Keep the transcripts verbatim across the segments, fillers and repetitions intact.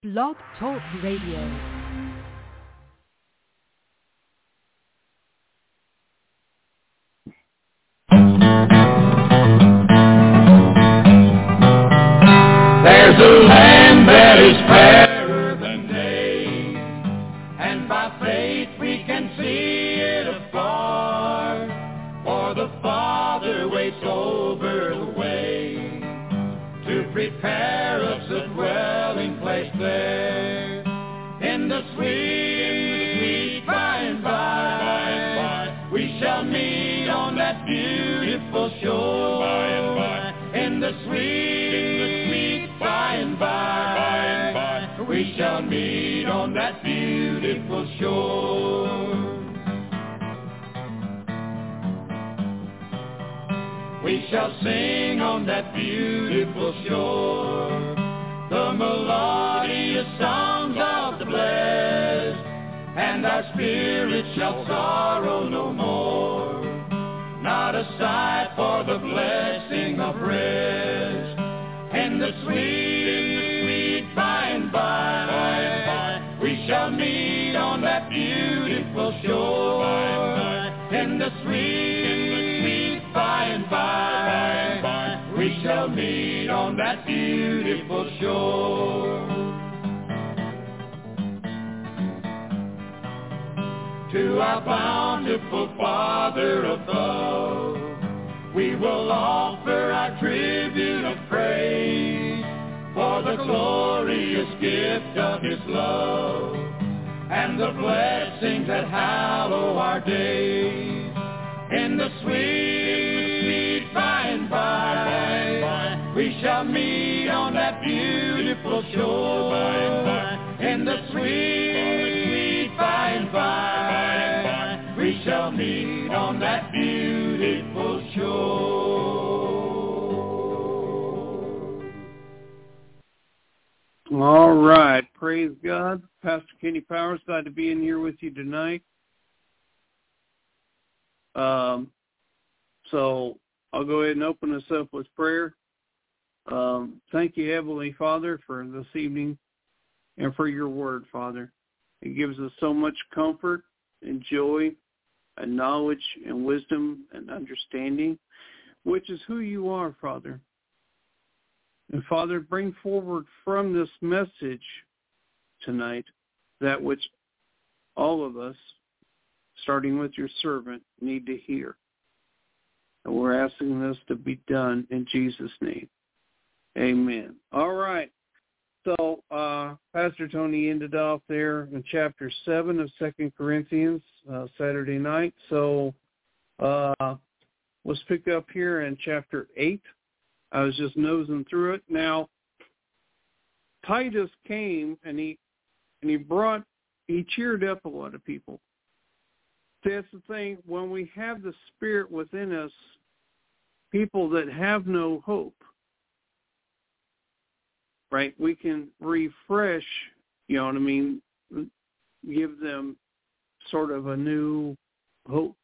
Blog Talk Radio. There's a land that is fairer than day, and by faith we can see it afar, for the Father waits over the way to prepare us a dwelling place there, in the sweet, sweet by and by, we shall meet on that beautiful shore, in the sweet, by and by, we shall meet on that beautiful shore. We shall sing on that beautiful shore the melodious songs of the blessed, and our spirits shall sorrow no more, not a sigh for the blessing of rest. In the sweet, sweet by and by, we shall meet on that beautiful shore. In the sweet, sweet by and by, we shall meet on that beautiful shore. To our bountiful Father above, we will offer our tribute of praise for the glorious gift of His love and the blessings that hallow our days. In the sweet, sweet by and by, we shall meet on that beautiful shore. In the sweet, sweet by and by, we shall meet on that beautiful shore. All right. Praise God. Pastor Kenny Powers, glad to be in here with you tonight. Um, so I'll go ahead and open us up with prayer. Um, thank you, Heavenly Father, for this evening and for your word, Father. It gives us so much comfort and joy and knowledge and wisdom and understanding, which is who you are, Father. And Father, bring forward from this message tonight that which all of us, starting with your servant, need to hear. And we're asking this to be done in Jesus' name. Amen. All right. So uh, Pastor Tony ended off there in chapter seven of Second Corinthians uh, Saturday night. So uh, let's pick up here in chapter eight. I was just nosing through it. Now, Titus came and he and he brought he cheered up a lot of people. That's the thing, when we have the Spirit within us, people that have no hope, right, we can refresh, you know what I mean, give them sort of a new hope.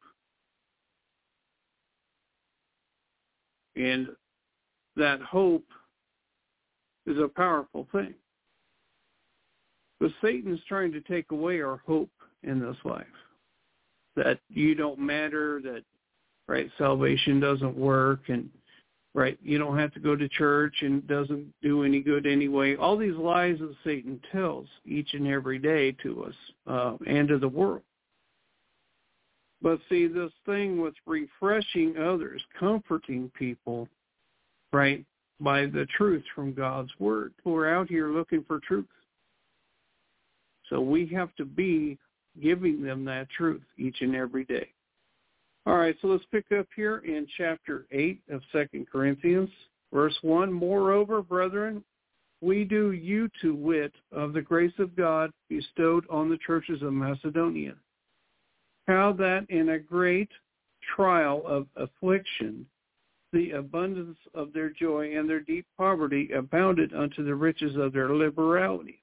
And that hope is a powerful thing. But Satan's trying to take away our hope in this life. That you don't matter, that, right, salvation doesn't work, and, right, you don't have to go to church and it doesn't do any good anyway. All these lies that Satan tells each and every day to us uh, and to the world. But see, this thing with refreshing others, comforting people, right, by the truth from God's Word. We're out here looking for truth. So we have to be giving them that truth each and every day. All right, so let's pick up here in chapter eight of Second Corinthians, verse one. Moreover, brethren, we do you to wit of the grace of God bestowed on the churches of Macedonia, how that in a great trial of affliction, the abundance of their joy and their deep poverty abounded unto the riches of their liberality.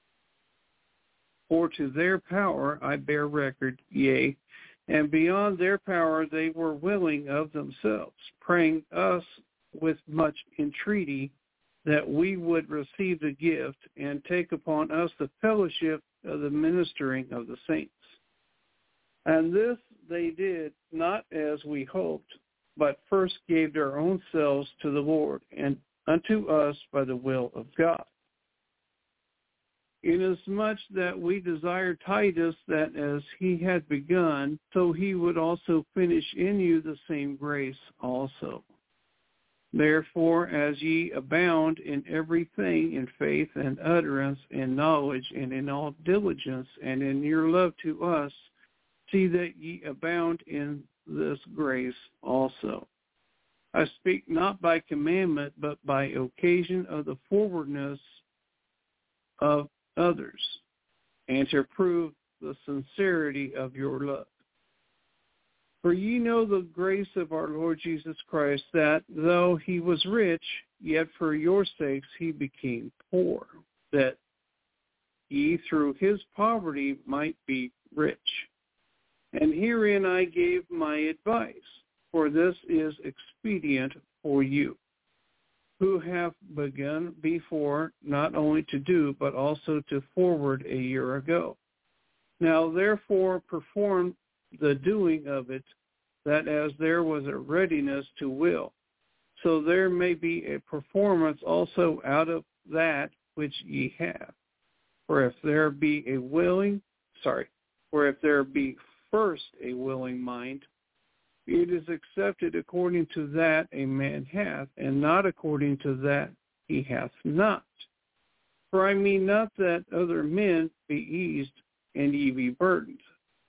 For to their power I bear record, yea, and beyond their power they were willing of themselves, praying us with much entreaty that we would receive the gift and take upon us the fellowship of the ministering of the saints. And this they did not as we hoped, but first gave their own selves to the Lord and unto us by the will of God. Inasmuch that we desire Titus that as he had begun, so he would also finish in you the same grace also. Therefore, as ye abound in everything, in faith and utterance, in knowledge, and in all diligence, and in your love to us, see that ye abound in this grace also. I speak not by commandment, but by occasion of the forwardness of others, and to prove the sincerity of your love. For ye know the grace of our Lord Jesus Christ, that though he was rich, yet for your sakes he became poor, that ye through his poverty might be rich. And herein I gave my advice, for this is expedient for you, who have begun before not only to do, but also to forward a year ago. Now therefore perform the doing of it, that as there was a readiness to will, so there may be a performance also out of that which ye have. For if there be a willing, sorry, for if there be first a willing mind, it is accepted according to that a man hath, and not according to that he hath not. For I mean not that other men be eased, and ye be burdened,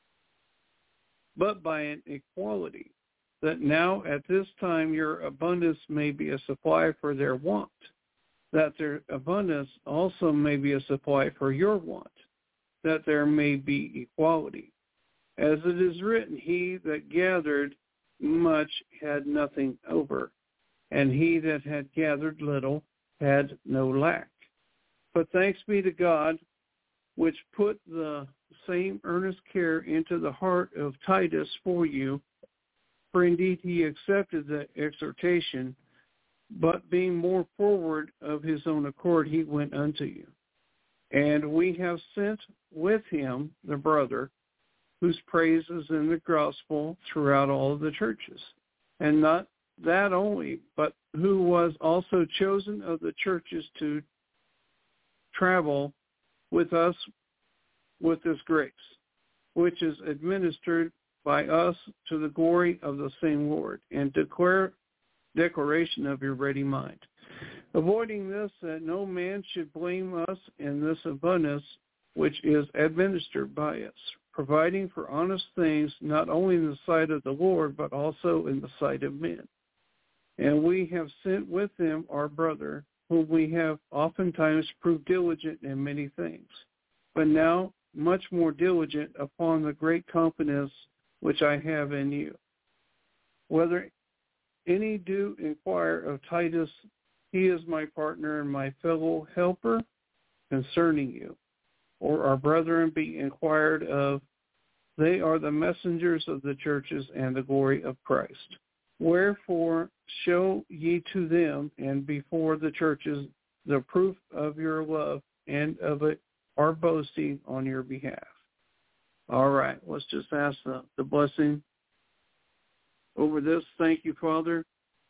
but by an equality, that now at this time your abundance may be a supply for their want, that their abundance also may be a supply for your want, that there may be equality. As it is written, he that gathered much had nothing over, and he that had gathered little had no lack. But thanks be to God, which put the same earnest care into the heart of Titus for you, for indeed he accepted the exhortation, but being more forward of his own accord, he went unto you. And we have sent with him the brother, whose praise is in the gospel throughout all of the churches. And not that only, but who was also chosen of the churches to travel with us with this grace, which is administered by us to the glory of the same Lord, and declare declaration of your ready mind. Avoiding this, that no man should blame us in this abundance which is administered by us, providing for honest things, not only in the sight of the Lord, but also in the sight of men. And we have sent with him our brother, whom we have oftentimes proved diligent in many things, but now much more diligent upon the great confidence which I have in you. Whether any do inquire of Titus, he is my partner and my fellow helper concerning you, or our brethren be inquired of, they are the messengers of the churches and the glory of Christ. Wherefore show ye to them and before the churches the proof of your love and of it our boasting on your behalf. All right, let's just ask the, the blessing over this. Thank you, Father,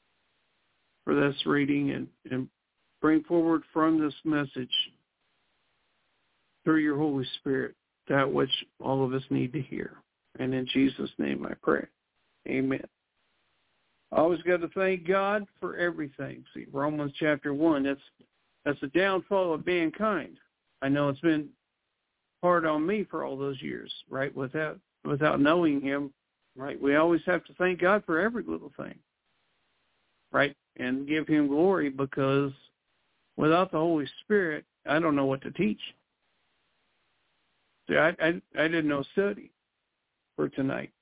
for this reading, and, and bring forward from this message through your Holy Spirit that which all of us need to hear. And in Jesus' name I pray. Amen. I always got to thank God for everything. See, Romans chapter one, that's that's the downfall of mankind. I know it's been hard on me for all those years, right, without without knowing him, right? We always have to thank God for every little thing, right, and give him glory, because without the Holy Spirit, I don't know what to teach. See, I, I, I didn't know study for tonight.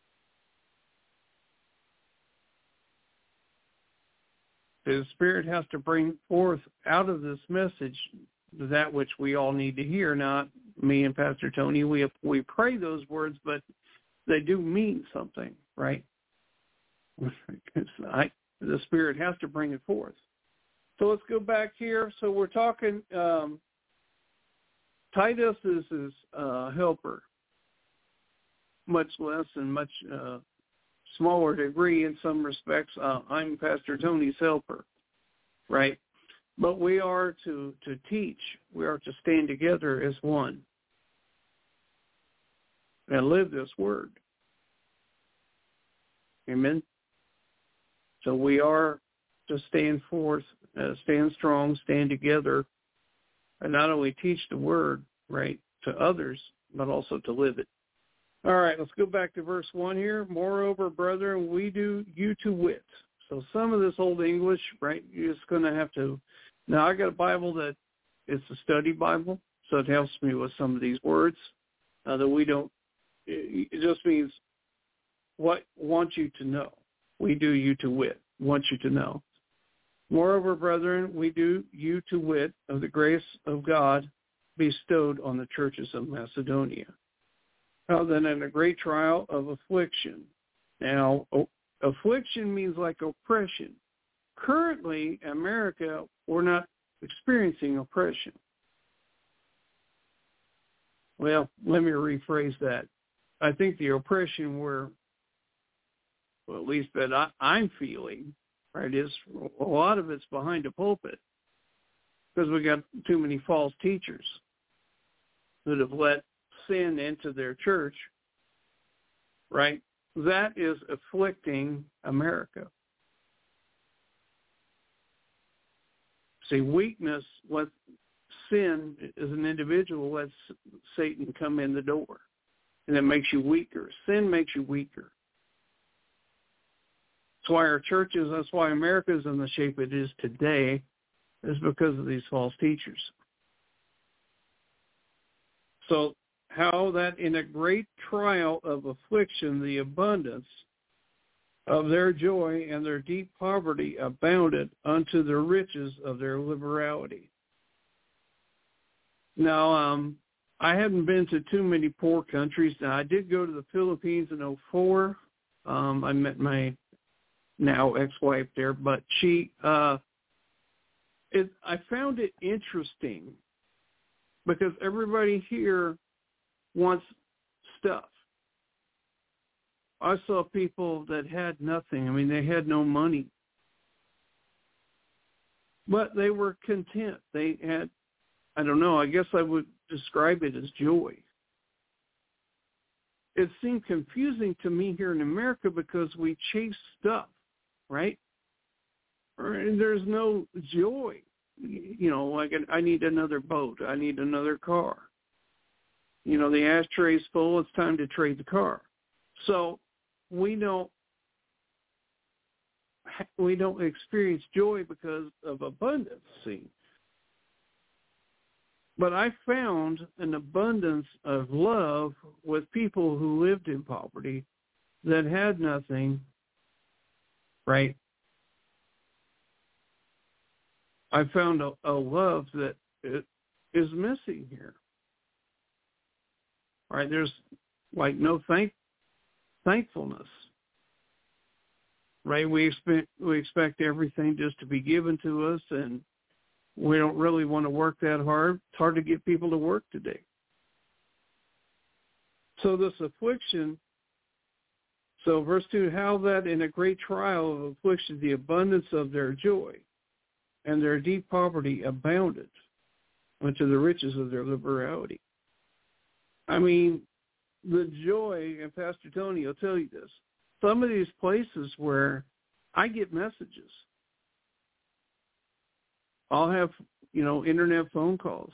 The Spirit has to bring forth out of this message that which we all need to hear. Not me and Pastor Tony. We we pray those words, but they do mean something, right? I, the Spirit has to bring it forth. So let's go back here. So we're talking, um, Titus is his uh, helper, much less and much uh, smaller degree in some respects. Uh, I'm Pastor Tony's helper, right? But we are to, to teach. We are to stand together as one and live this word. Amen? So we are to stand forth, uh, stand strong, stand together, and not only teach the word, right, to others, but also to live it. All right, let's go back to verse one here. Moreover, brethren, we do you to wit. So some of this Old English, right, you're just going to have to, now I got a Bible that it's a study Bible, so it helps me with some of these words uh, that we don't, it, it just means what want you to know. We do you to wit, want you to know. Moreover, brethren, we do you to wit of the grace of God bestowed on the churches of Macedonia. How then in a great trial of affliction. Now, affliction means like oppression. Currently, America, we're not experiencing oppression. Well, let me rephrase that. I think the oppression we're, well, at least that I, I'm feeling, right, is a lot of it's behind the pulpit because we got too many false teachers that have let sin into their church, right? That is afflicting America. See, weakness, let sin as an individual lets Satan come in the door, and it makes you weaker. Sin makes you weaker. That's why our churches, that's why America is in the shape it is today, is because of these false teachers. So how that in a great trial of affliction, the abundance of their joy and their deep poverty abounded unto the riches of their liberality. Now, um, I haven't been to too many poor countries. Now, I did go to the Philippines in oh four. Um, I met my now ex-wife there, but she, uh, it, I found it interesting because everybody here wants stuff. I saw people that had nothing. I mean, they had no money. But they were content. They had, I don't know, I guess I would describe it as joy. It seemed confusing to me here in America because we chase stuff, right? And there's no joy. You know, like I need another boat. I need another car. You know, the ashtray's full. It's time to trade the car. So we don't we don't experience joy because of abundance. See, but I found an abundance of love with people who lived in poverty that had nothing. Right. I found a, a love that it is missing here. Right, there's like no thank thankfulness. Right, we expect we expect everything just to be given to us, and we don't really want to work that hard. It's hard to get people to work today. So this affliction. So verse two, how that in a great trial of affliction, the abundance of their joy and their deep poverty abounded unto the riches of their liberality. I mean, the joy, and Pastor Tony will tell you this, some of these places where I get messages, I'll have, you know, internet phone calls.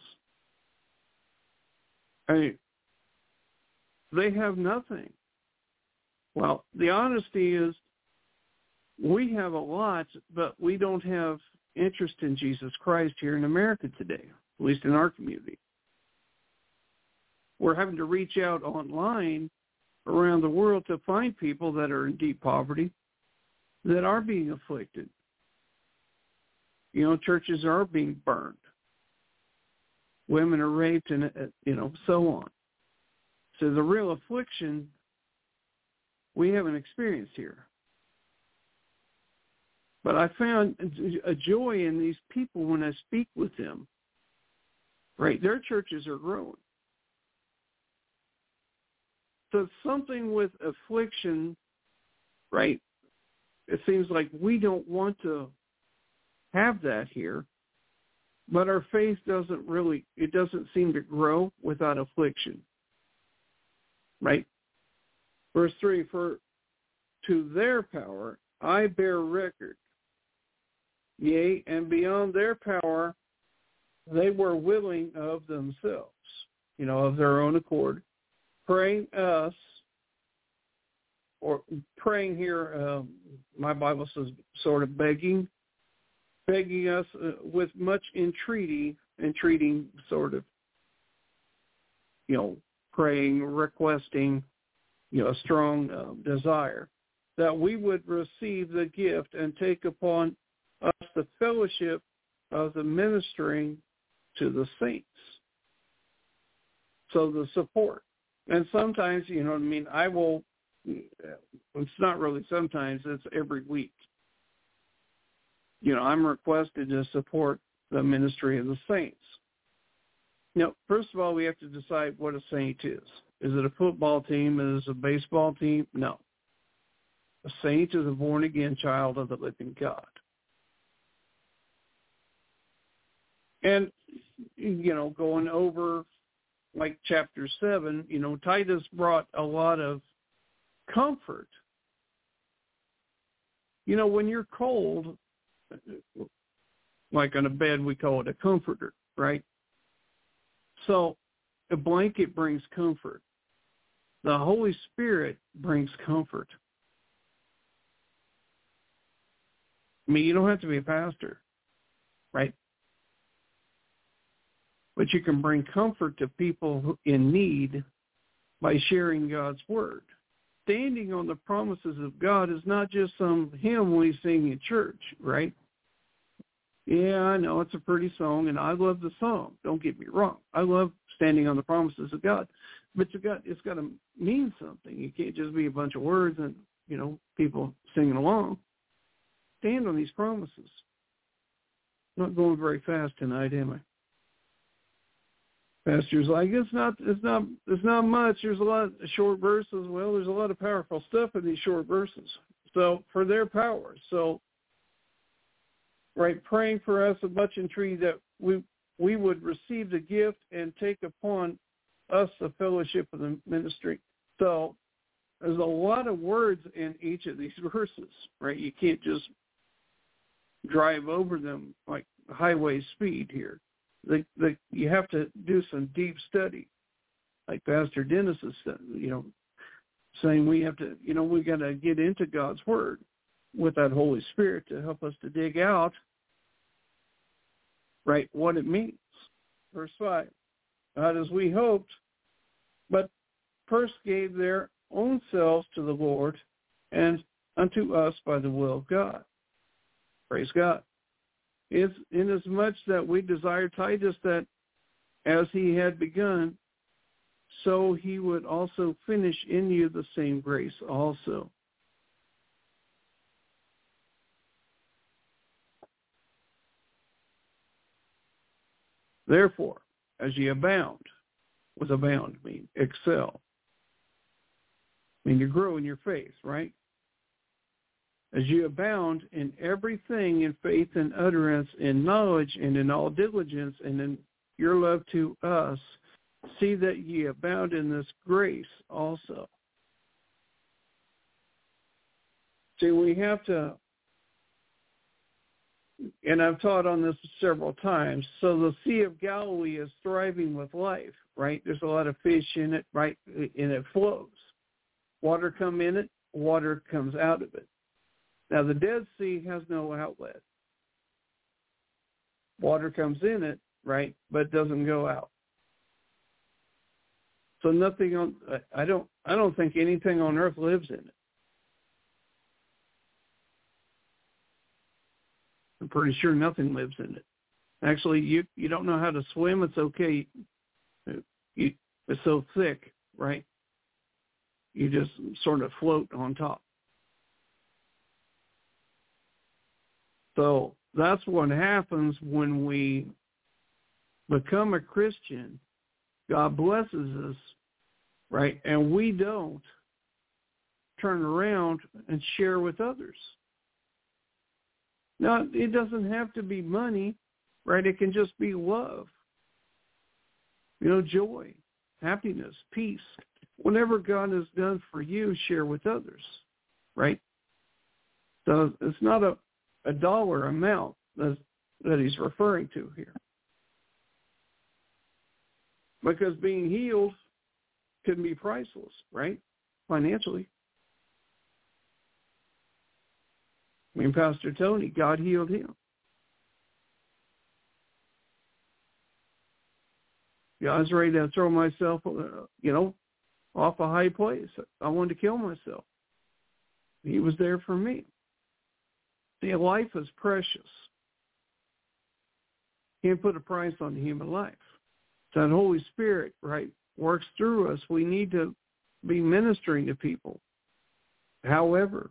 I mean, they have nothing. Well, the honesty is we have a lot, but we don't have interest in Jesus Christ here in America today, at least in our community. We're having to reach out online around the world to find people that are in deep poverty, that are being afflicted. You know, churches are being burned. Women are raped and, you know, so on. So the real affliction we haven't experienced here. But I found a joy in these people when I speak with them. Right? Their churches are growing. So something with affliction, right? It seems like we don't want to have that here, but our faith doesn't really, it doesn't seem to grow without affliction. Right? Verse three, for to their power I bear record. Yea, and beyond their power, they were willing of themselves, you know, of their own accord, praying us, or praying here, um, my Bible says sort of begging, begging us uh, with much entreaty, entreating sort of, you know, praying, requesting, you know, a strong uh, desire, that we would receive the gift and take upon us the fellowship of the ministering to the saints. So the support. And sometimes, you know what I mean, I will, it's not really sometimes, it's every week. You know, I'm requested to support the ministry of the saints. Now, first of all, we have to decide what a saint is. Is it a football team? Is it a baseball team? No. A saint is a born-again child of the living God. And, you know, going over like chapter seven, you know, Titus brought a lot of comfort. You know, when you're cold, like on a bed, we call it a comforter, right? So a blanket brings comfort. The Holy Spirit brings comfort. I mean, you don't have to be a pastor, right? But you can bring comfort to people in need by sharing God's word. Standing on the promises of God is not just some hymn we sing in church, right? Yeah, I know it's a pretty song, and I love the song. Don't get me wrong. I love standing on the promises of God. But you got, it's got to mean something. You can't just be a bunch of words and, you know, people singing along. Stand on these promises. I'm not going very fast tonight, am I? Pastor's like, it's not, it's not, it's not much. There's a lot of short verses. Well, there's a lot of powerful stuff in these short verses. So for their power. So, right, praying for us with much entreaty that we we would receive the gift and take upon us the fellowship of the ministry. So there's a lot of words in each of these verses, right? You can't just drive over them like highway speed here. The, the, you have to do some deep study, like Pastor Dennis is, you know, saying we have to, you know, we got to get into God's word with that Holy Spirit to help us to dig out, right, what it means. Verse five, not as we hoped, but first gave their own selves to the Lord and unto us by the will of God. Praise God. It's inasmuch that we desire Titus that as he had begun, so he would also finish in you the same grace also. Therefore, as ye abound, with abound mean excel. I mean you grow in your faith, right? As you abound in everything, in faith and utterance, in knowledge and in all diligence, and in your love to us, see that ye abound in this grace also. See, we have to, and I've taught on this several times, so the Sea of Galilee is thriving with life, right? There's a lot of fish in it, right? And it flows. Water come in it, water comes out of it. Now, the Dead Sea has no outlet. Water comes in it, right, but doesn't go out. So nothing on, I don't, I don't think anything on earth lives in it. I'm pretty sure nothing lives in it. Actually, you, you don't know how to swim, it's okay. You, it's so thick, right? You just sort of float on top. So that's what happens when we become a Christian. God blesses us, right? And we don't turn around and share with others. Now, it doesn't have to be money, right? It can just be love, you know, joy, happiness, peace. Whatever God has done for you, share with others, right? So it's not a, a dollar amount that, that he's referring to here. Because being healed can be priceless, right? Financially. I mean, Pastor Tony, God healed him. Yeah, I was ready to throw myself, uh, you know, off a high place. I wanted to kill myself. He was there for me. See, life is precious. Can't put a price on human life. That Holy Spirit, right, works through us. We need to be ministering to people. However,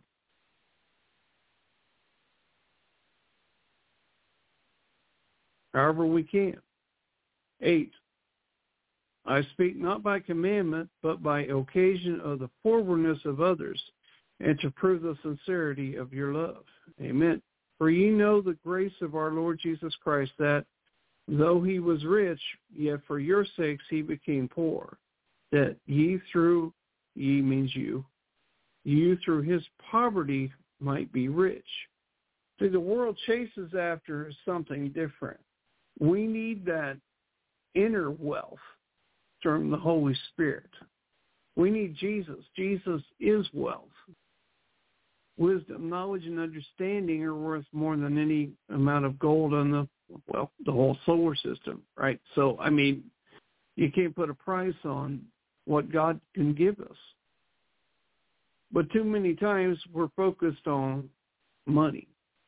however we can. Eight, I speak not by commandment, but by occasion of the forwardness of others, and to prove the sincerity of your love. Amen. For ye know the grace of our Lord Jesus Christ, that though he was rich, yet for your sakes he became poor, that ye through, ye means you, you through his poverty might be rich. See, the world chases after something different. We need that inner wealth from the Holy Spirit. We need Jesus. Jesus is wealth. Wisdom, knowledge, and understanding are worth more than any amount of gold on the, well, the whole solar system, right? So, I mean, you can't put a price on what God can give us. But too many times we're focused on money,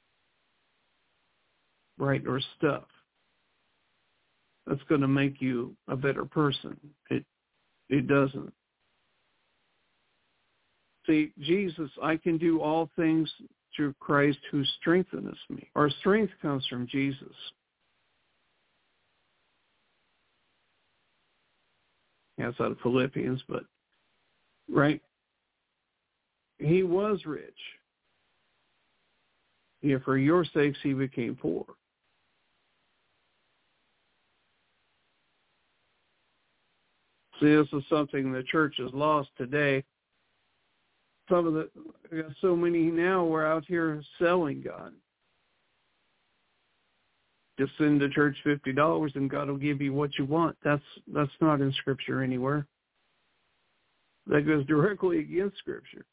right, or stuff. That's going to make you a better person. It it doesn't. See, Jesus, I can do all things through Christ who strengthens me. Our strength comes from Jesus. Yeah, it's out of Philippians, but, right? He was rich. Yeah, for your sakes he became poor. See, this is something the church has lost today. Some of the, I got so many now, we're out here selling God. Just send the church fifty dollars and God will give you what you want. That's that's not in Scripture anywhere. That goes directly against Scripture.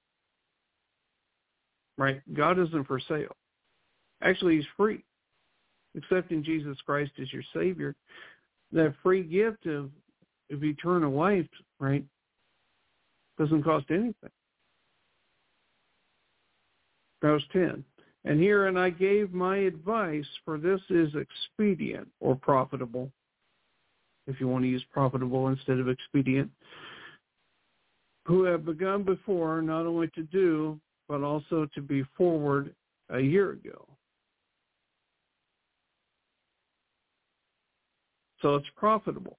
Right? God isn't for sale. Actually, he's free. Accepting Jesus Christ as your Savior, that free gift of, of eternal life, right, doesn't cost anything. Verse ten, and herein I gave my advice, for this is expedient or profitable, if you want to use profitable instead of expedient, who have begun before not only to do, but also to be forward a year ago. So it's profitable.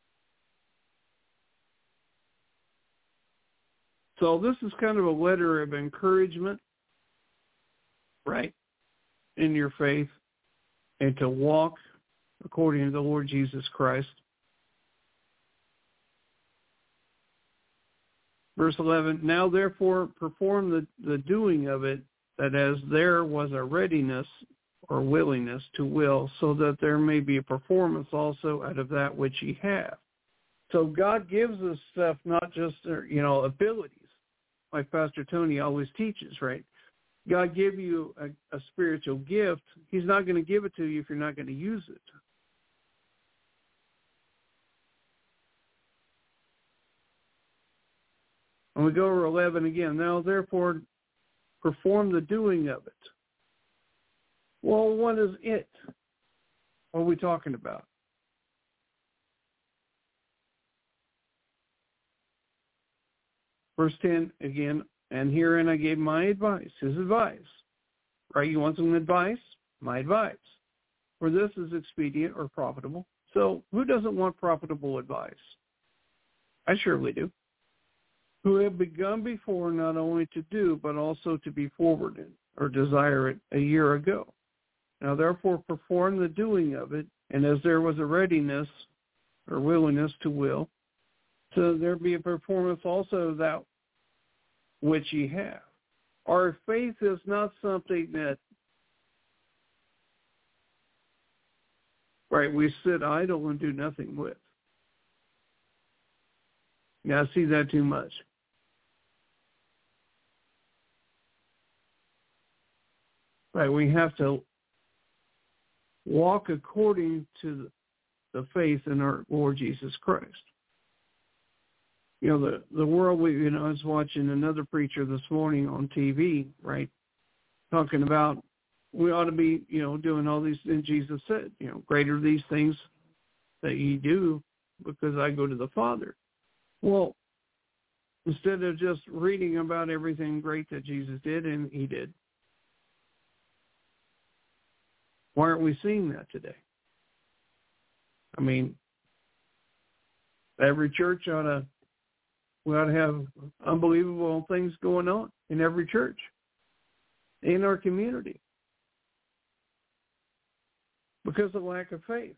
So this is kind of a letter of encouragement, right, in your faith, and to walk according to the Lord Jesus Christ. Verse eleven, now therefore perform the, the doing of it, that as there was a readiness or willingness to will, so that there may be a performance also out of that which ye have. So God gives us stuff, not just, you know, abilities, like Pastor Tony always teaches, right? God give you a, a spiritual gift. He's not going to give it to you if you're not going to use it. And we go over eleven again. Now, therefore, perform the doing of it. Well, what is it? What are we talking about? Verse ten again, and herein I gave my advice, his advice. Right? You want some advice? my advice. For this is expedient or profitable. So who doesn't want profitable advice? I surely do. Who have begun before not only to do, but also to be forwarded or desire it a year ago. Now therefore perform the doing of it, and as there was a readiness or willingness to will, so there be a performance also of that which ye have. Our faith is not something that, right, we sit idle and do nothing with. Yeah, I see that too much. Right, we have to walk according to the faith in our Lord Jesus Christ. You know, the, the world, we, you know, I was watching another preacher this morning on T V, right, talking about we ought to be, you know, doing all these things. Jesus said, you know, greater these things that ye do because I go to the Father. Well, instead of just reading about everything great that Jesus did, and he did, why aren't we seeing that today? I mean, every church ought to, we ought to have unbelievable things going on in every church, in our community, because of lack of faith.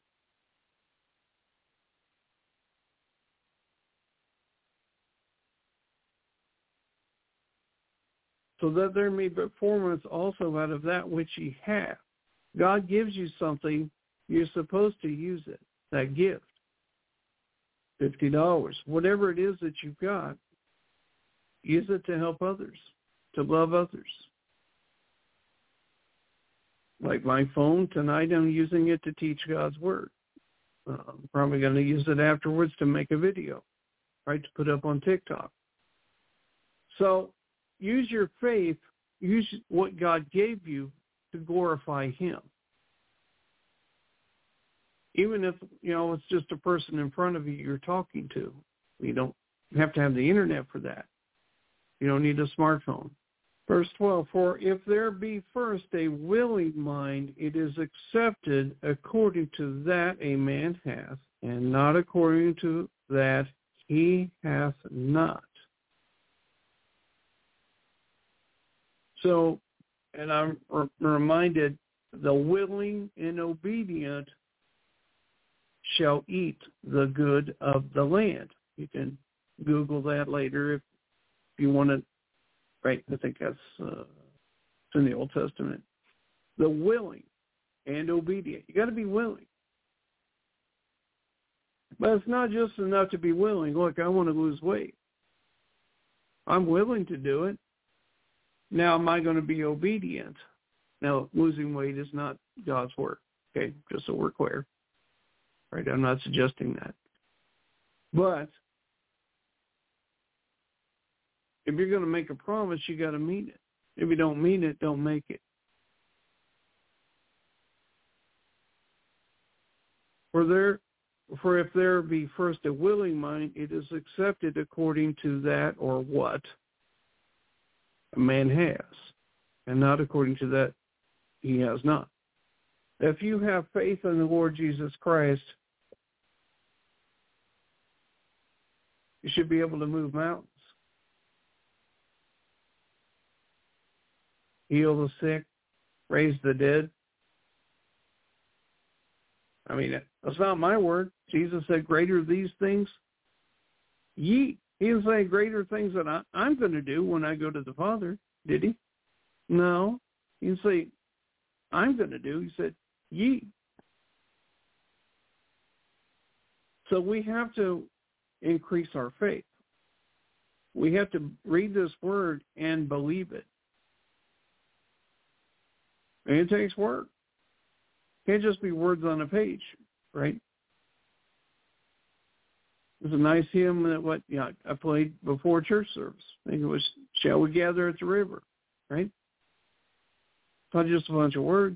So that there may be performance also out of that which ye have. God gives you something, you're supposed to use it, that gift. fifty dollars, whatever it is that you've got, use it to help others, to love others. Like my phone, tonight I'm using it to teach God's Word. Uh, I'm probably going to use it afterwards to make a video, right, to put up on TikTok. So use your faith, use what God gave you to glorify him. Even if, you know, it's just a person in front of you you're talking to. You don't have to have the internet for that. You don't need a smartphone. Verse twelve, for if there be first a willing mind, it is accepted according to that a man hath, and not according to that he hath not. So, and I'm reminded, the willing and obedient shall eat the good of the land. You can Google that later if you want to. Right, I think that's uh, in the Old Testament. The willing and obedient. You got to be willing. But it's not just enough to be willing. Look, I want to lose weight. I'm willing to do it. Now, am I going to be obedient? Now, losing weight is not God's work. Okay, just so we're clear. Right, I'm not suggesting that. But if you're going to make a promise, you got to mean it. If you don't mean it, don't make it. For there, for if there be first a willing mind, it is accepted according to that or what a man has, and not according to that he has not. If you have faith in the Lord Jesus Christ, you should be able to move mountains, heal the sick, raise the dead. I mean, that's not my word. Jesus said, greater these things, ye. He didn't say greater things that I, I'm going to do when I go to the Father, did he? No. He didn't say, I'm going to do. He said, ye. So we have to increase our faith. We have to read this word and believe it. And it takes work. It can't just be words on a page, right? There's a nice hymn that what yeah, I played before church service. I think it was, shall we gather at the river, right? It's not just a bunch of words.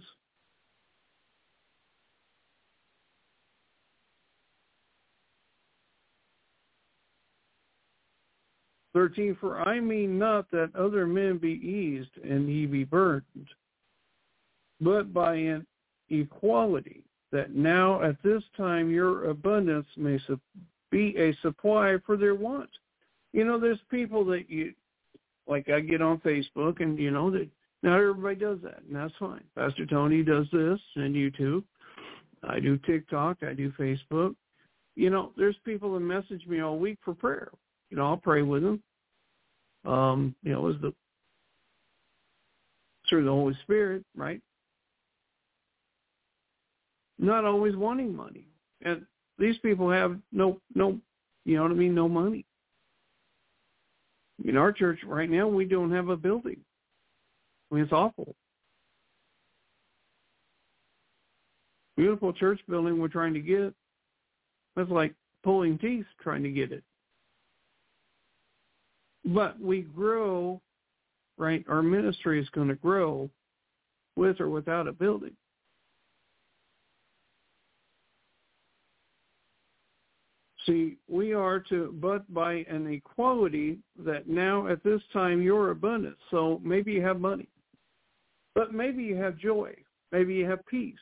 thirteen, for I mean not that other men be eased and ye be burdened, but by an equality, that now at this time your abundance may su- be a supply for their want. You know, there's people that you, like I get on Facebook, and you know that not everybody does that, and that's fine. Pastor Tony does this, and YouTube. I do TikTok. I do Facebook. You know, there's people that message me all week for prayer. You know, I'll pray with them. Um, you know, as the through the Holy Spirit, right? Not always wanting money, and these people have no, no, you know what I mean, no money. In our church right now, we don't have a building. I mean, it's awful. Beautiful church building we're trying to get. That's like pulling teeth trying to get it. But we grow, right? Our ministry is going to grow with or without a building. See, we are to, but by an equality that now at this time you're abundant. So maybe you have money, but maybe you have joy. Maybe you have peace.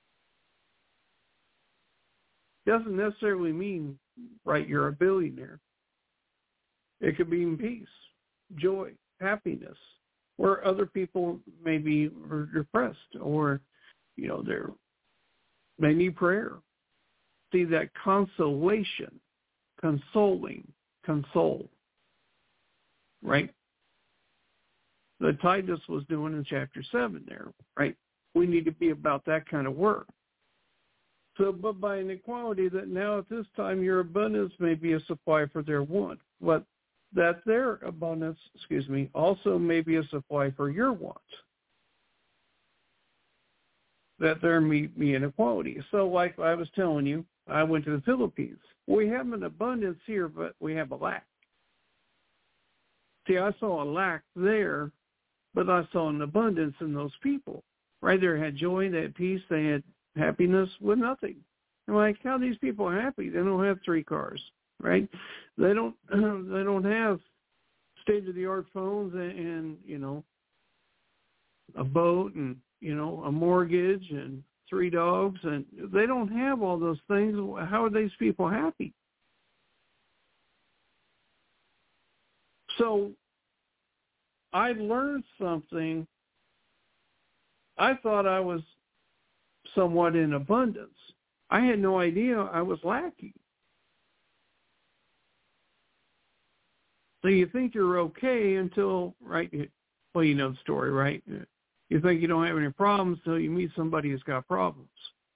Doesn't necessarily mean, right, you're a billionaire. It could mean peace, joy, happiness, where other people may be depressed or, you know, they're, they need prayer. See, that consolation, consoling, console, right? That Titus was doing in chapter seven there, right? We need to be about that kind of work. So, but by an equality that now at this time your abundance may be a supply for their want, but that their abundance, excuse me, also may be a supply for your want. That there may be an equality. So like I was telling you, I went to the Philippines. We have an abundance here, but we have a lack. See, I saw a lack there, but I saw an abundance in those people. Right there had joy, they had peace, they had happiness with nothing. I'm like, how are these people happy? They don't have three cars, right? They don't. They don't have state-of-the-art phones and, and you know, a boat and you know a mortgage and three dogs, and they don't have all those things. How are these people happy? So I learned something. I thought I was somewhat in abundance. I had no idea I was lacking. So you think you're okay until, right, well, you know the story, right? You think you don't have any problems until you meet somebody who's got problems.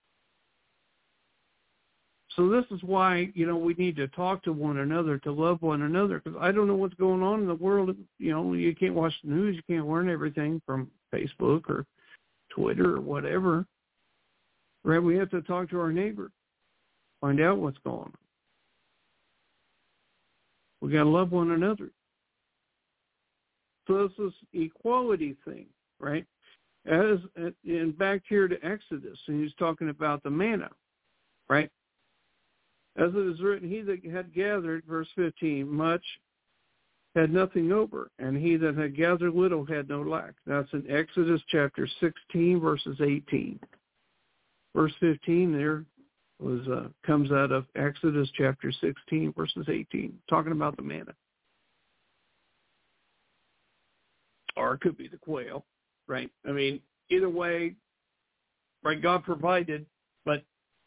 So this is why, you know, we need to talk to one another, to love one another, because I don't know what's going on in the world. You know, you can't watch the news. You can't learn everything from Facebook or Twitter or whatever. Right? We have to talk to our neighbor, find out what's going on. We got to love one another. So this is equality thing, right? As and back here to Exodus, and he's talking about the manna, right? As it is written, he that had gathered, verse fifteen, much had nothing over, and he that had gathered little had no lack. That's in Exodus chapter sixteen, verses eighteen. Verse fifteen there was uh, comes out of Exodus chapter sixteen, verses eighteen, talking about the manna. Or it could be the quail, right? I mean, either way, right, God provided, but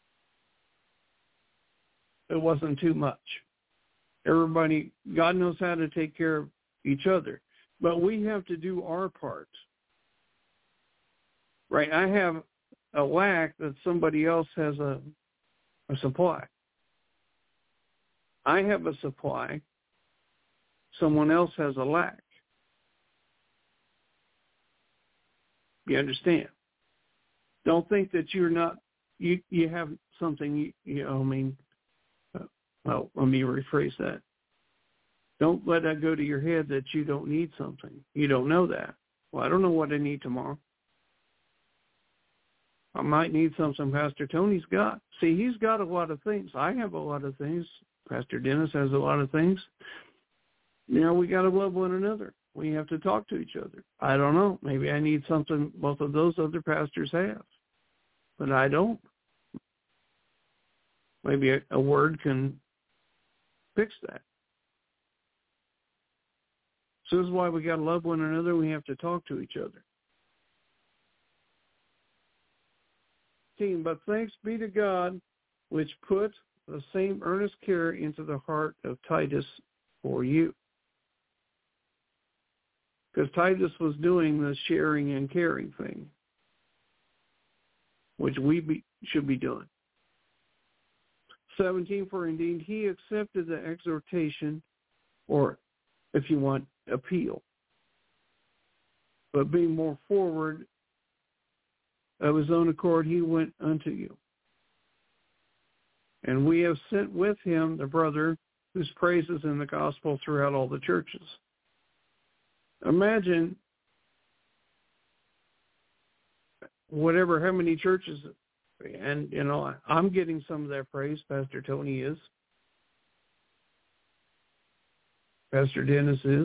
it wasn't too much. Everybody, God knows how to take care of each other, but we have to do our part, right? I have a lack that somebody else has a, a supply. I have a supply. Someone else has a lack. You understand? Don't think that you're not, you, you have something, you, you know, I mean, uh, well, let me rephrase that. Don't let that go to your head that you don't need something. You don't know that. Well, I don't know what I need tomorrow. I might need something Pastor Tony's got. See, he's got a lot of things. I have a lot of things. Pastor Dennis has a lot of things. You know, we got to love one another. We have to talk to each other. I don't know. Maybe I need something both of those other pastors have, but I don't. Maybe a, a word can fix that. So this is why we got to love one another. We have to talk to each other. But thanks be to God, which put the same earnest care into the heart of Titus for you. Because Titus was doing the sharing and caring thing, which we be, should be doing. seventeen, for indeed he accepted the exhortation, or if you want, appeal. But being more forward of his own accord, he went unto you. And we have sent with him the brother whose praises in the gospel throughout all the churches. Imagine whatever, how many churches, and, you know, I'm getting some of that praise. Pastor Tony is. Pastor Dennis is.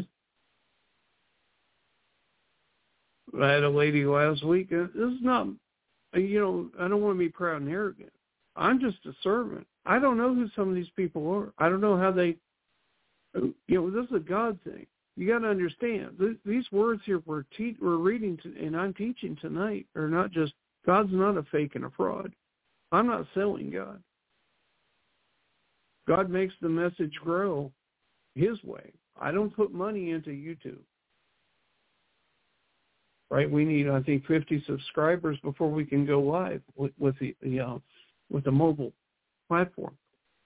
I had a lady last week. This is not, you know, I don't want to be proud and arrogant. I'm just a servant. I don't know who some of these people are. I don't know how they, you know, this is a God thing. You got to understand, these words here we're, te- we're reading, to, and I'm teaching tonight, are not just, God's not a fake and a fraud. I'm not selling God. God makes the message grow his way. I don't put money into YouTube. Right? We need, I think, fifty subscribers before we can go live with, with the, the uh, with the mobile platform.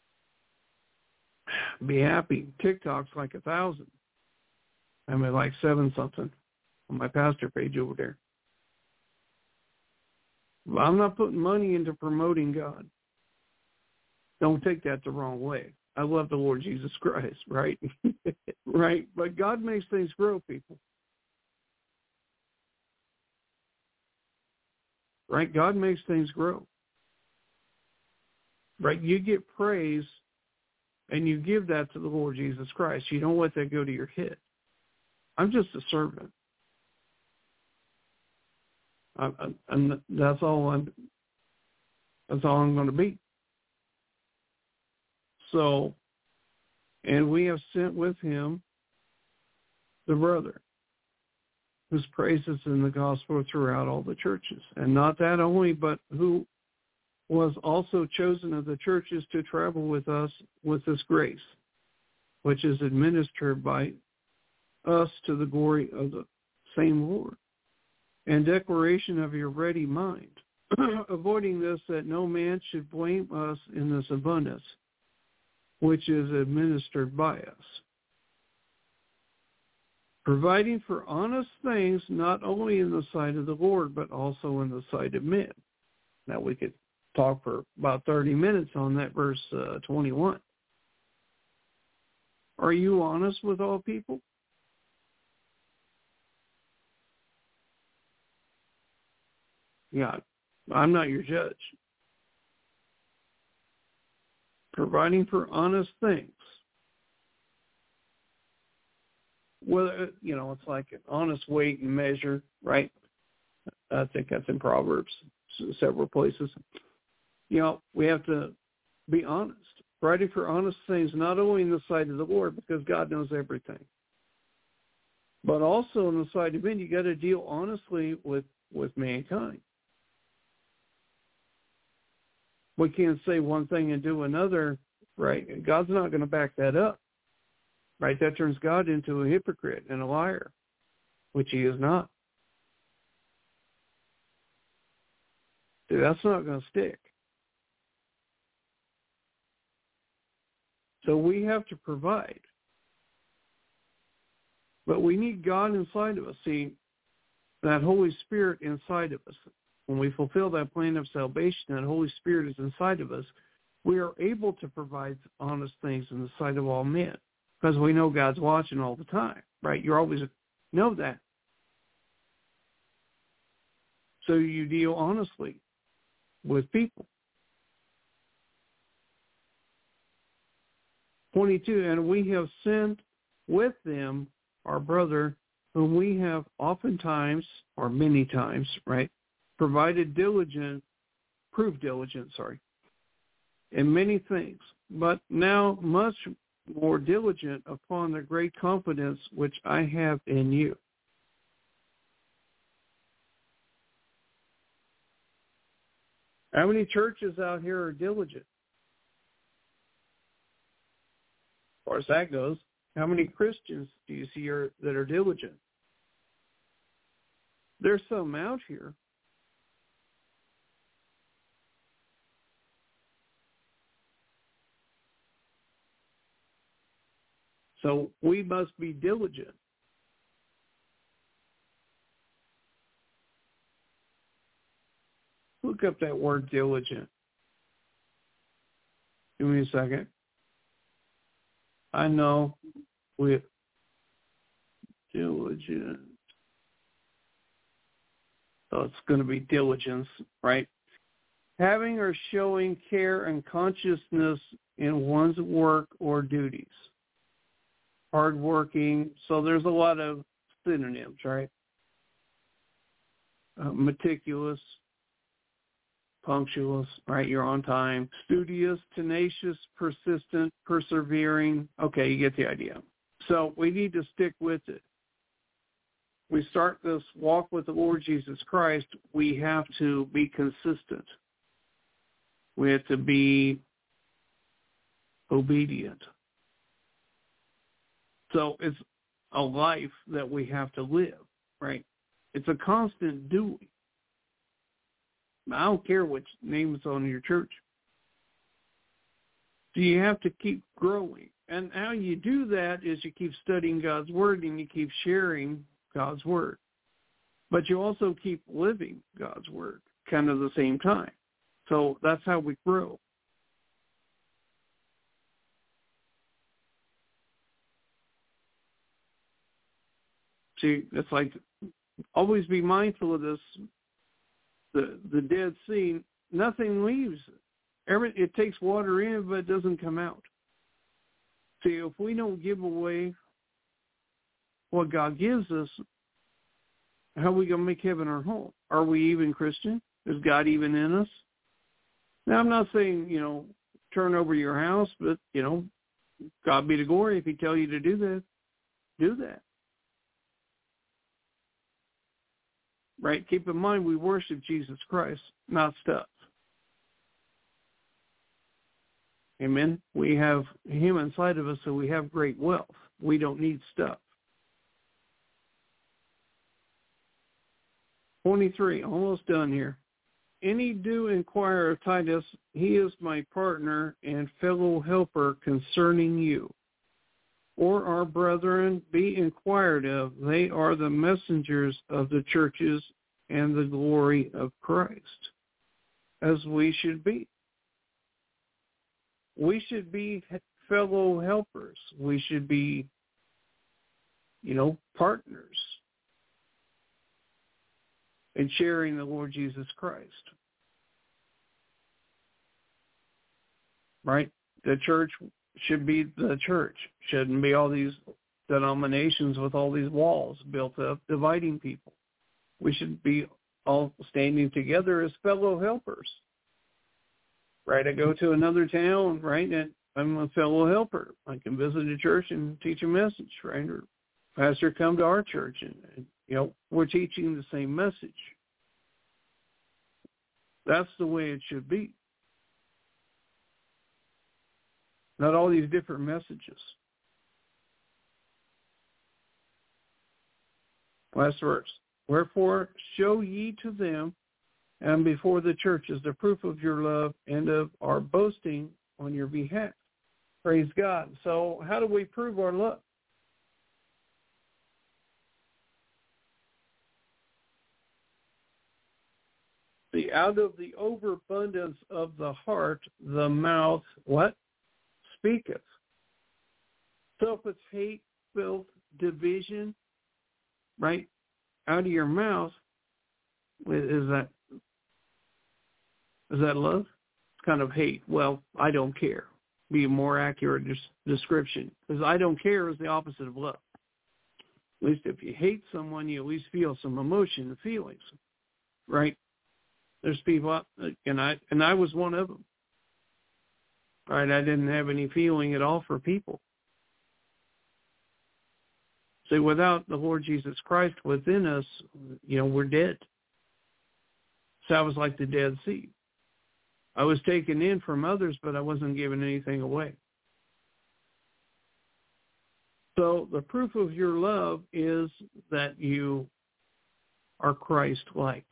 Be happy. TikTok's like a thousand. I'm at like seven something on my pastor page over there. I'm not putting money into promoting God. Don't take that the wrong way. I love the Lord Jesus Christ, right? Right? But God makes things grow, people. Right? God makes things grow. Right? You get praise and you give that to the Lord Jesus Christ. You don't let that go to your head. I'm just a servant. I'm, I'm, I'm, that's all I'm. That's all I'm going to be. So, and we have sent with him the brother whose praises in the gospel throughout all the churches, and not that only, but who was also chosen of the churches to travel with us with this grace, which is administered by us to the glory of the same Lord, and declaration of your ready mind, avoiding this, that no man should blame us in this abundance, which is administered by us, providing for honest things, not only in the sight of the Lord, but also in the sight of men. Now we could talk for about thirty minutes on that verse uh, twenty-one. Are you honest with all people? Yeah, I'm not your judge. Providing for honest things. Well, you know, it's like an honest weight and measure, right? I think that's in Proverbs, several places. You know, we have to be honest. Providing for honest things, not only in the sight of the Lord, because God knows everything, but also in the sight of men. You got to deal honestly with, with mankind. We can't say one thing and do another, right? God's not going to back that up, right? That turns God into a hypocrite and a liar, which he is not. Dude, that's not going to stick. So we have to provide. But we need God inside of us. See, that Holy Spirit inside of us. When we fulfill that plan of salvation, that Holy Spirit is inside of us, we are able to provide honest things in the sight of all men, because we know God's watching all the time, right? You always know that. So you deal honestly with people. twenty-two, and we have sent with them our brother whom we have oftentimes, or many times, right, provided diligent, proved diligent, sorry, in many things, but now much more diligent upon the great confidence which I have in you. How many churches out here are diligent? As far as that goes, how many Christians do you see are, that are diligent? There's some out here. So we must be diligent. Look up that word diligent. Give me a second. I know with diligent. So it's going to be diligence, right? Having or showing care and consciousness in one's work or duties. Hardworking. So there's a lot of synonyms, right? Uh, meticulous, punctuous, right? You're on time. Studious, tenacious, persistent, persevering. Okay, you get the idea. So we need to stick with it. We start this walk with the Lord Jesus Christ, we have to be consistent. We have to be obedient. So it's a life that we have to live, right? It's a constant doing. I don't care which name is on your church. So you have to keep growing. And how you do that is you keep studying God's Word and you keep sharing God's Word. But you also keep living God's Word kind of at the same time. So that's how we grow. See, it's like always be mindful of this. The the Dead Sea, nothing leaves. Every, it takes water in, but it doesn't come out. See, if we don't give away what God gives us, how are we going to make heaven our home? Are we even Christian? Is God even in us? Now, I'm not saying, you know, turn over your house, but, you know, God be the glory. If he tell you to do that, do that. Right? Keep in mind, we worship Jesus Christ, not stuff. Amen? We have him inside of us, so we have great wealth. We don't need stuff. twenty-three, almost done here. Any do inquire of Titus, he is my partner and fellow helper concerning you. Or our brethren, be inquired of. They are the messengers of the churches and the glory of Christ, as we should be. We should be fellow helpers. We should be, you know, partners in sharing the Lord Jesus Christ. Right? The church should be the church. Shouldn't be all these denominations with all these walls built up dividing people. We should be all standing together as fellow helpers. Right? I go to another town, right, and I'm a fellow helper. I can visit a church and teach a message, right? Or pastor come to our church and, and you know, we're teaching the same message. That's the way it should be. Not all these different messages. Last verse. Wherefore show ye to them and before the churches the proof of your love and of our boasting on your behalf. Praise God. So how do we prove our love? See, out of the overabundance of the heart, the mouth, what? Speaketh. So if it's hate, filth, division, right, out of your mouth, is that is that love? It's kind of hate. Well, I don't care. Be a more accurate des- description. Because I don't care is the opposite of love. At least if you hate someone, you at least feel some emotion and feelings, right? There's people, and I and I was one of them. Right, I didn't have any feeling at all for people. See, without the Lord Jesus Christ within us, you know, we're dead. So I was like the Dead Sea. I was taken in from others, but I wasn't giving anything away. So the proof of your love is that you are Christ-like.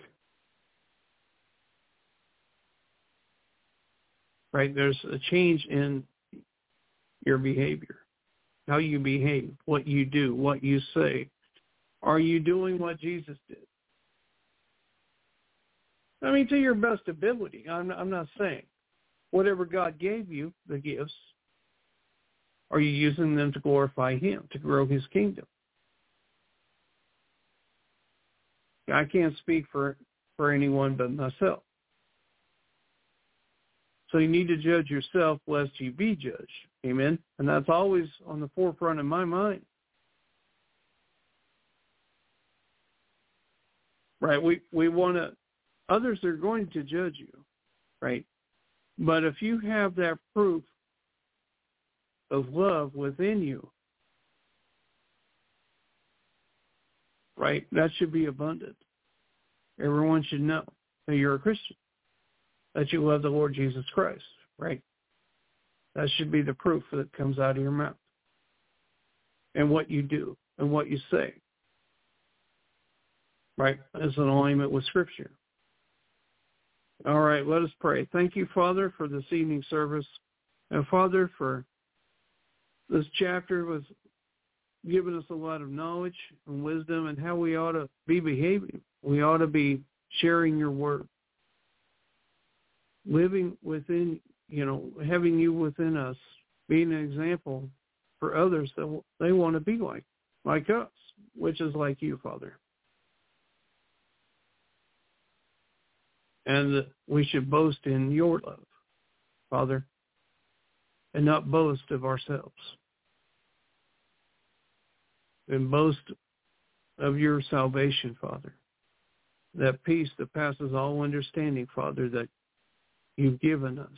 Right? There's a change in your behavior, how you behave, what you do, what you say. Are you doing what Jesus did? I mean, to your best ability. I'm, I'm not saying. Whatever God gave you, the gifts, are you using them to glorify him, to grow his kingdom? I can't speak for, for anyone but myself. So you need to judge yourself lest you be judged. Amen? And that's always on the forefront of my mind. Right? We we want to, others are going to judge you, right? But if you have that proof of love within you, right, that should be abundant. Everyone should know that you're a Christian, that you love the Lord Jesus Christ, right? That should be the proof that comes out of your mouth and what you do and what you say, right, as an alignment with Scripture. All right, let us pray. Thank you, Father, for this evening service. And, Father, for this chapter was giving us a lot of knowledge and wisdom and how we ought to be behaving. We ought to be sharing your word, living within, you know, having you within us, being an example for others that they want to be like, like us, which is like you, Father. And that we should boast in your love, Father, and not boast of ourselves. And boast of your salvation, Father. That peace that passes all understanding, Father, that you've given us.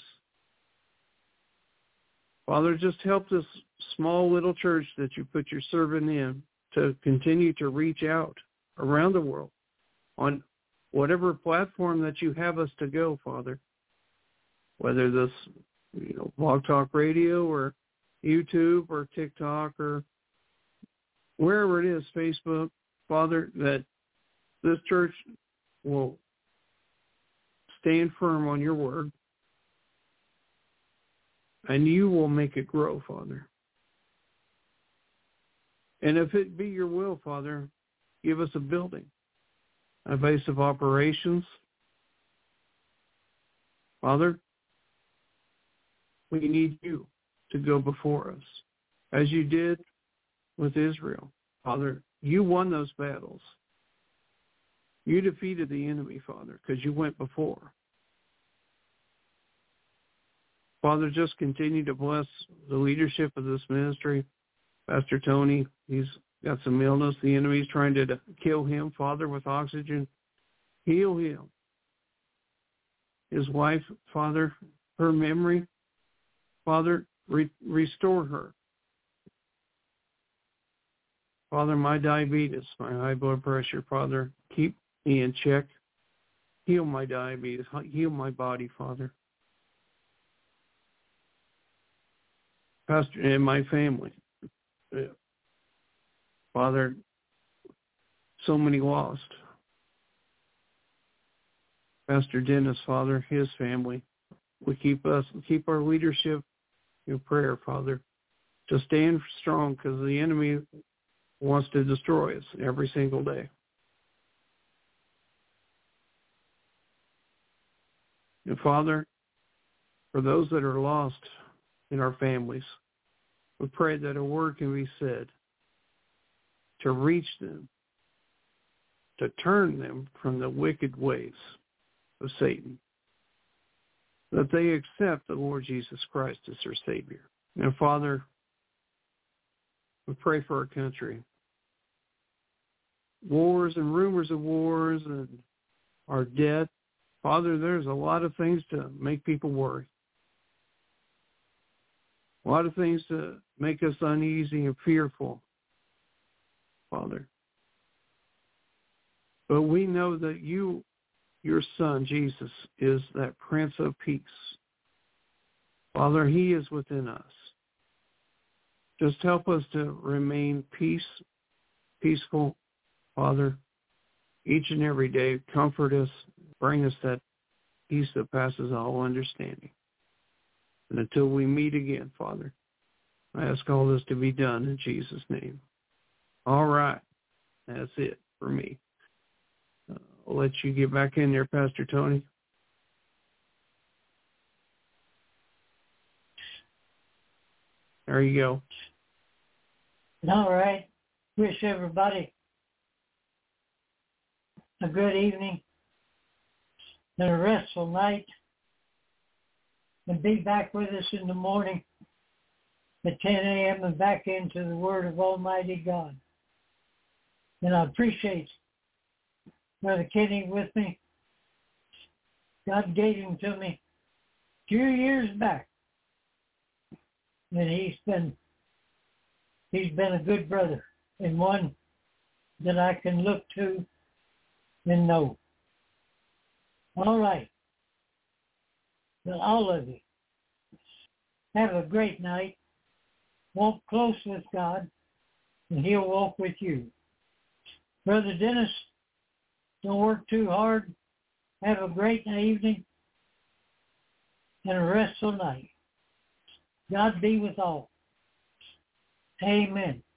Father, just help this small little church that you put your servant in to continue to reach out around the world on whatever platform that you have us to go, Father, whether this, you know, Blog Talk Radio or YouTube or TikTok or wherever it is, Facebook, Father, that this church will stand firm on your word and you will make it grow, Father. And if it be your will, Father, give us a building, a base of operations. Father, we need you to go before us, as you did with Israel. Father, you won those battles. You defeated the enemy, Father, because you went before. Father, just continue to bless the leadership of this ministry. Pastor Tony, he's got some illness. The enemy's trying to kill him, Father, with oxygen. Heal him. His wife, Father, her memory, Father, re- restore her. Father, my diabetes, my high blood pressure, Father, keep me in check. Heal my diabetes. Heal my body, Father. Pastor, and my family. Father, so many lost. Pastor Dennis, Father, his family. We keep us, keep our leadership in prayer, Father, to stand strong because the enemy wants to destroy us every single day. And Father, for those that are lost in our families, we pray that a word can be said to reach them, to turn them from the wicked ways of Satan, that they accept the Lord Jesus Christ as their Savior. And Father, we pray for our country. wars and rumors of wars and our debt. Father, there's a lot of things to make people worry. A lot of things to make us uneasy and fearful, Father. But we know that you, your Son, Jesus, is that Prince of Peace. Father, he is within us. Just help us to remain peace, peaceful, Father, each and every day. Comfort us, bring us that peace that passes all understanding. And until we meet again, Father, I ask all this to be done in Jesus' name. All right. That's it for me. Uh, I'll let you get back in there, Pastor Tony. There you go. All right. Wish everybody a good evening and a restful night. And be back with us in the morning at ten a.m. and back into the Word of Almighty God. And I appreciate Brother Kenny with me. God gave him to me a few years back. And he's been he's been a good brother and one that I can look to and know. All right. Well, all of you, have a great night. Walk close with God, and he'll walk with you. Brother Dennis, don't work too hard. Have a great evening and a restful night. God be with all. Amen.